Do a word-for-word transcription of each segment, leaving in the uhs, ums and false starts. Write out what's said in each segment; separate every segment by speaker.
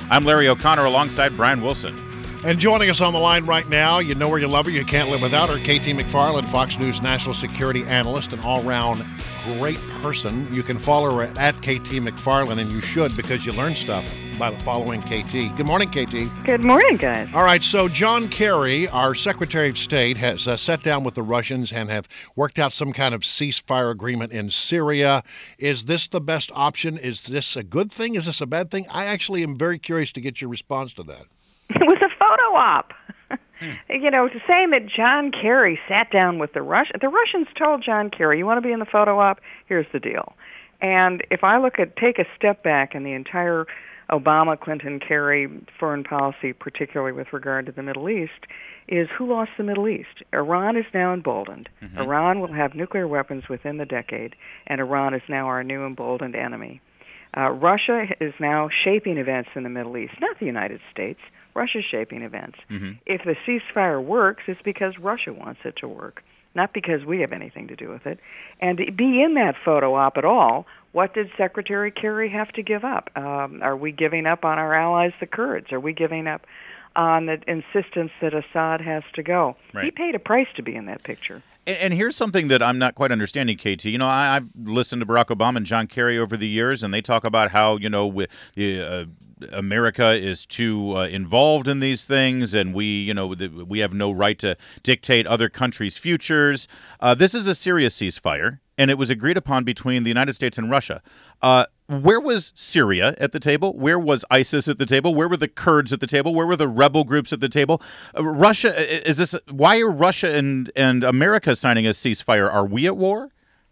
Speaker 1: I'm Larry O'Connor alongside Brian Wilson.
Speaker 2: And joining us on the line right now, you know her, you love her, you can't live without her, K T McFarland, Fox News national security analyst, an all-round great person. You can follow her at K T McFarland, and you should because you learn stuff by following K T. Good morning, K T.
Speaker 3: Good morning, guys.
Speaker 2: All right, so John Kerry, our Secretary of State, has uh, sat down with the Russians and have worked out some kind of ceasefire agreement in Syria. Is this the best option? Is this a good thing? Is this a bad thing? I actually am very curious to get your response to that.
Speaker 3: It was a photo op. Hmm. You know, saying that John Kerry sat down with the Russians. The Russians told John Kerry, you want to be in the photo op? Here's the deal. And if I look at, take a step back in the entire Obama, Clinton, Kerry foreign policy, particularly with regard to the Middle East, is who lost the Middle East? Iran is now emboldened. Mm-hmm. Iran will have nuclear weapons within the decade, and Iran is now our new emboldened enemy. Uh, Russia is now shaping events in the Middle East, not the United States. Russia's shaping events. Mm-hmm. If the ceasefire works, it's because Russia wants it to work, not because we have anything to do with it. And to be in that photo op at all, what did Secretary Kerry have to give up? Um, are we giving up on our allies, the Kurds? Are we giving up on the insistence that Assad has to go? Right. He paid a price to be in that picture.
Speaker 1: And, and here's something that I'm not quite understanding, K T. You know, I, I've listened to Barack Obama and John Kerry over the years, and they talk about how, you know, we, uh, America is too uh, involved in these things, and we, you know, we have no right to dictate other countries' futures. Uh, this is a serious ceasefire, and it was agreed upon between the United States and Russia. Uh, where was Syria at the table? Where was ISIS at the table? Where were the Kurds at the table? Where were the rebel groups at the table? Uh, Russia is this? Why are Russia and and America signing a ceasefire? Are we at war?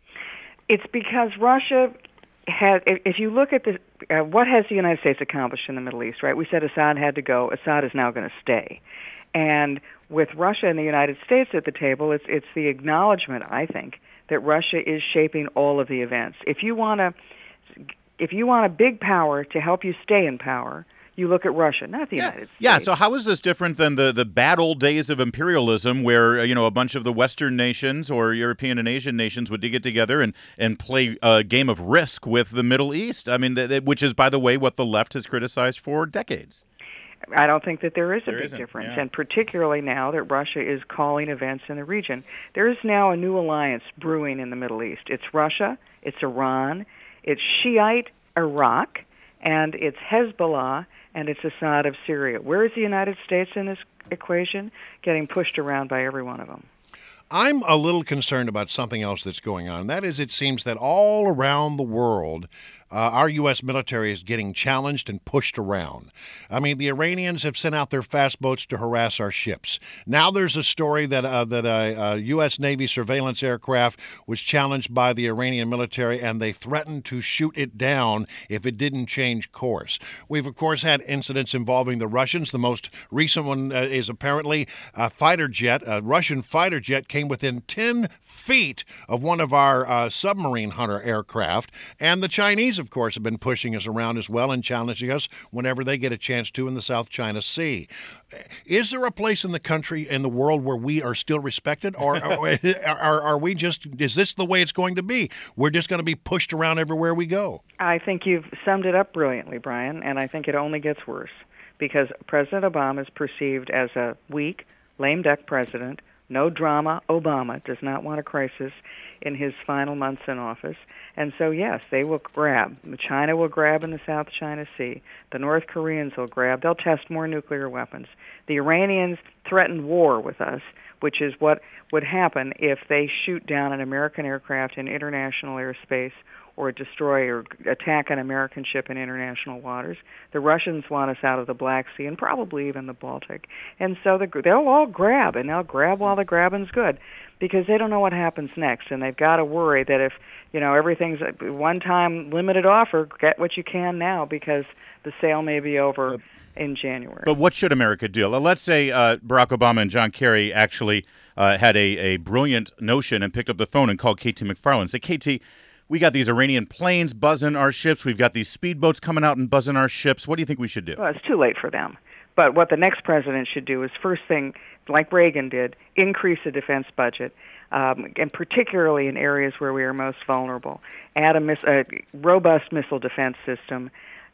Speaker 3: It's because Russia has. If you look at the uh, what has the United States accomplished in the Middle East, right? We said Assad had to go. Assad is now going to stay, and with Russia and the United States at the table, it's it's the acknowledgement, I think, that Russia is shaping all of the events. If you want to, if you want a big power to help you stay in power, you look at Russia, not the
Speaker 1: yeah.
Speaker 3: United States.
Speaker 1: Yeah, so how is this different than the, the bad old days of imperialism where, you know, a bunch of the Western nations or European and Asian nations would get together and, and play a game of Risk with the Middle East? I mean, th- th- which is, by the way, what the left has criticized for decades.
Speaker 3: I don't think that there is a
Speaker 1: there
Speaker 3: big
Speaker 1: isn't.
Speaker 3: difference,
Speaker 1: yeah.
Speaker 3: and particularly now that Russia is calling events in the region. There is now a new alliance brewing in the Middle East. It's Russia, it's Iran, it's Shiite Iraq, and it's Hezbollah, and it's Assad of Syria. Where is the United States in this equation? Getting pushed around by every one of them.
Speaker 2: I'm a little concerned about something else that's going on. That is, it seems that all around the world, uh, our U S military is getting challenged and pushed around. I mean, the Iranians have sent out their fast boats to harass our ships. Now there's a story that uh, that a, a U S Navy surveillance aircraft was challenged by the Iranian military, and they threatened to shoot it down if it didn't change course. We've, of course, had incidents involving the Russians. The most recent one uh, is apparently a fighter jet, a Russian fighter jet came within ten feet of one of our uh, submarine hunter aircraft. And the Chinese, of course, have been pushing us around as well and challenging us whenever they get a chance to in the South China Sea. Is there a place in the country, in the world, where we are still respected? Or are, are, are we just, is this the way it's going to be? We're just going to be pushed around everywhere we go?
Speaker 3: I think you've summed it up brilliantly, Brian, and I think it only gets worse because President Obama is perceived as a weak, lame duck president. No drama. Obama does not want a crisis in his final months in office. And so, yes, they will grab. China will grab in the South China Sea. The North Koreans will grab. They'll test more nuclear weapons. The Iranians threatened war with us, which is what would happen if they shoot down an American aircraft in international airspace or destroy or attack an American ship in international waters. The Russians want us out of the Black Sea and probably even the Baltic. And so the, they'll all grab, and they'll grab while the grabbing's good because they don't know what happens next, and they've got to worry that if, you know, everything's a one-time limited offer, get what you can now because the sale may be over in January.
Speaker 1: But what should America do? Let's say uh, Barack Obama and John Kerry actually uh, had a, a brilliant notion and picked up the phone and called K T McFarland and said, K T, we got these Iranian planes buzzing our ships. We've got these speedboats coming out and buzzing our ships. What do you think we should do?
Speaker 3: Well, it's too late for them. But what the next president should do is first thing, like Reagan did, increase the defense budget, um, and particularly in areas where we are most vulnerable. Add a, mis- a robust missile defense system.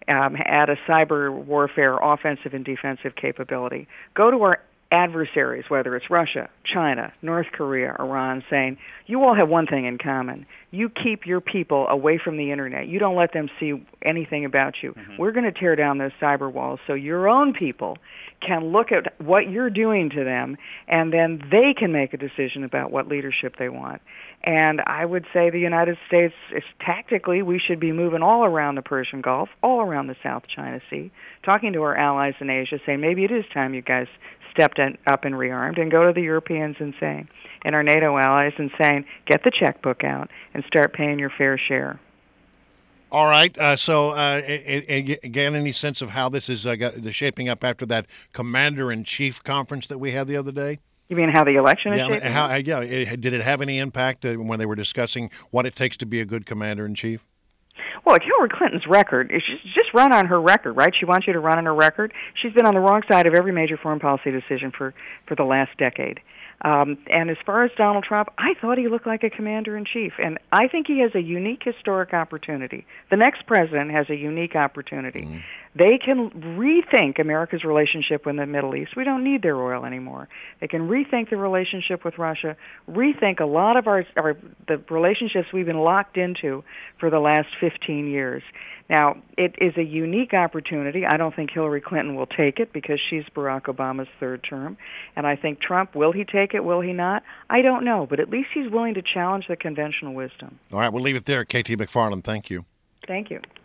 Speaker 3: um, add a cyber warfare offensive and defensive capability. Go to our adversaries, whether it's Russia, China, North Korea, Iran, saying, you all have one thing in common. You keep your people away from the Internet. You don't let them see anything about you. Mm-hmm. We're going to tear down those cyber walls so your own people can look at what you're doing to them, and then they can make a decision about what leadership they want. And I would say the United States, is tactically, we should be moving all around the Persian Gulf, all around the South China Sea, talking to our allies in Asia, saying maybe it is time you guys stepped in, up and rearmed, and go to the Europeans and saying, and our NATO allies and saying, get the checkbook out and start paying your fair share.
Speaker 2: All right. Uh, so, uh, again, any sense of how this is uh, got, the shaping up after that commander-in-chief conference that we had the other day?
Speaker 3: You mean how the election is
Speaker 2: yeah,
Speaker 3: shaping
Speaker 2: how,
Speaker 3: up?
Speaker 2: Yeah. It, did it have any impact uh, when they were discussing what it takes to be a good commander-in-chief?
Speaker 3: Well, Hillary Clinton's record is just, just run on her record, right? She wants you to run on her record. She's been on the wrong side of every major foreign policy decision for, for the last decade. Um, and as far as Donald Trump, I thought he looked like a commander-in-chief, and I think he has a unique historic opportunity. The next president has a unique opportunity. Mm-hmm. They can rethink America's relationship with the Middle East. We don't need their oil anymore. They can rethink the relationship with Russia, rethink a lot of our, our the relationships we've been locked into for the last fifteen years. Now, it is a unique opportunity. I don't think Hillary Clinton will take it because she's Barack Obama's third term. And I think Trump, will he take it, will he not? I don't know, but at least he's willing to challenge the conventional wisdom.
Speaker 2: All right, we'll leave it there. K T McFarland, thank you.
Speaker 3: Thank you.